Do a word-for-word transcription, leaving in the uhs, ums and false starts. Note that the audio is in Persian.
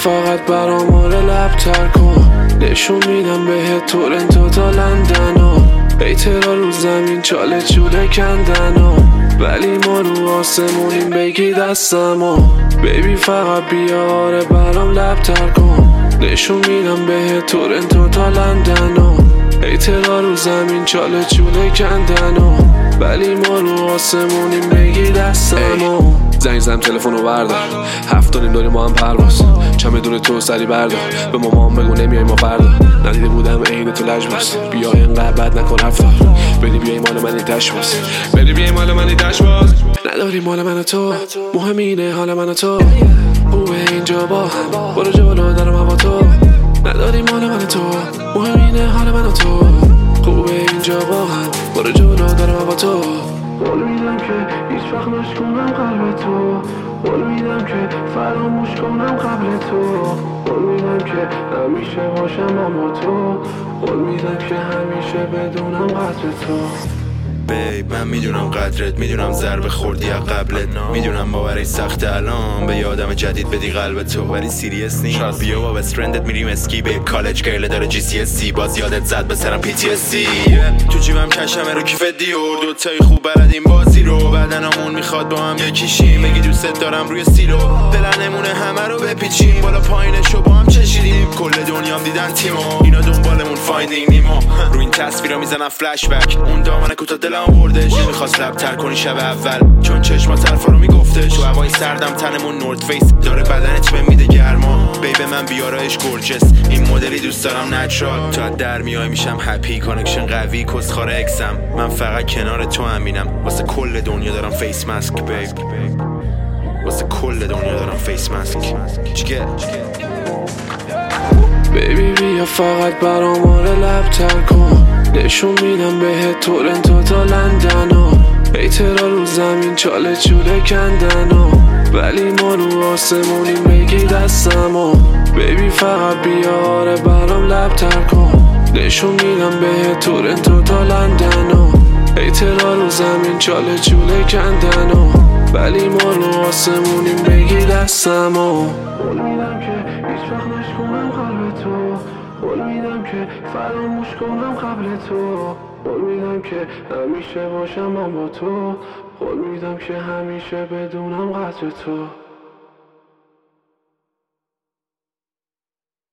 فقط برام آره لب تر کن، نشون میدم بهت تورنتو تا لندن ها. ایترا رو زمین چاله چوله کندن ها، ولی ما رو آسمونیم بگی دستم ها. بیبی فقط بیا آره برام لب تر کن، نشون میدم بهت تورنتو تا لندن ها. ایترا رو زمین چاله چوله کندن ها، ولی ما رو آسمونیم بگی دستم ها. زنگ زدم تلفنو بردار، هفت نیم داریم با هم پرواز. چمدون تو سری بردار، به مامان بگو نمیای ما فردا. ندیده بودم عین تو لجباس، بیا اینقدر بد نکن رفتار. بری بیای مال منی تشواز، بری بیای مال منی تشواز. نداری مال من و تو، مهم اینه حال من و تو. خوبه اینجا با هم، برو جلو درم هوا تو. نداری مال من و تو، مهم اینه حال من و تو. خوبه اینجا با هم، برو جلو درم هوا تو. قول میدم که هیچ وقت نشکنم قلب تو، قول میدم که فراموش کنم قبل تو. قول میدم که همیشه باشم اما تو، قول میدم که همیشه بدونم قدر تو. بیب من میدونم قدرت، میدونم ضربه خوردی از قبلت، میدونم باورش سخت الان به یادم جدید بدی قلب تو، ولی سیریس نیست. بیا با بست فرندت میریم اسکی، به کالج گرله داره جی سی اس سی، باز یادت زد به سرم پی تی اس سی. تو جیبم کشمه رو کیف دیور، دوتایی خوب بلدیم بازی رو، بدنمون میخواد با هم یکیشیم، بگی دوست دارم روی سیلو، پلنمونه همه رو بپیچیم، بالا پایینشو با هم چشیدیم، کل دنیام دیدن تیمو، اینا دنبالمون فایندینگ نیمو. رو این تصویرا میزنم فلش بک، اون دامن کوتاه دلم بردش، نمیخواست لب تر کنی شب اول، چون چشمات حرفا رو میگفتش. تو هوای سردم تنمون نورد فیس داره، بدنت بهم میده گرما، بیبه من بیارایش گورجس، این مدلی دوست دارم نچرال. تو از در میای میشم هپی، کانکشن قوی کسخار اکسم، من فقط کنار تو همینم، واسه کل دنیا دارم فیس ماسک بیب، واسه کل دنیا دارم فیس ماسک. چیگه بیبی بیا فقط برام آره لب تر کن، نشون میدم بهت تورنتو تا لندن ها. ایترا رو زمین چاله چوله کندن ها، ولی ما رو آسمونیم بگی دستم ها. بیبی فقط بیا آره برام لب تر کن، نشون میدم بهت تورنتو تا لندن ها. ایترا رو زمین چاله چوله کندن ها، ولی ما رو آسمونیم بگی دستم ها. قول میدم که هیچ وقت نشکنم قلب تو، قول میدم که فراموش کنم قبل تو. قول میدم که همیشه باشم من با تو، قول میدم که همیشه بدونم قدر تو.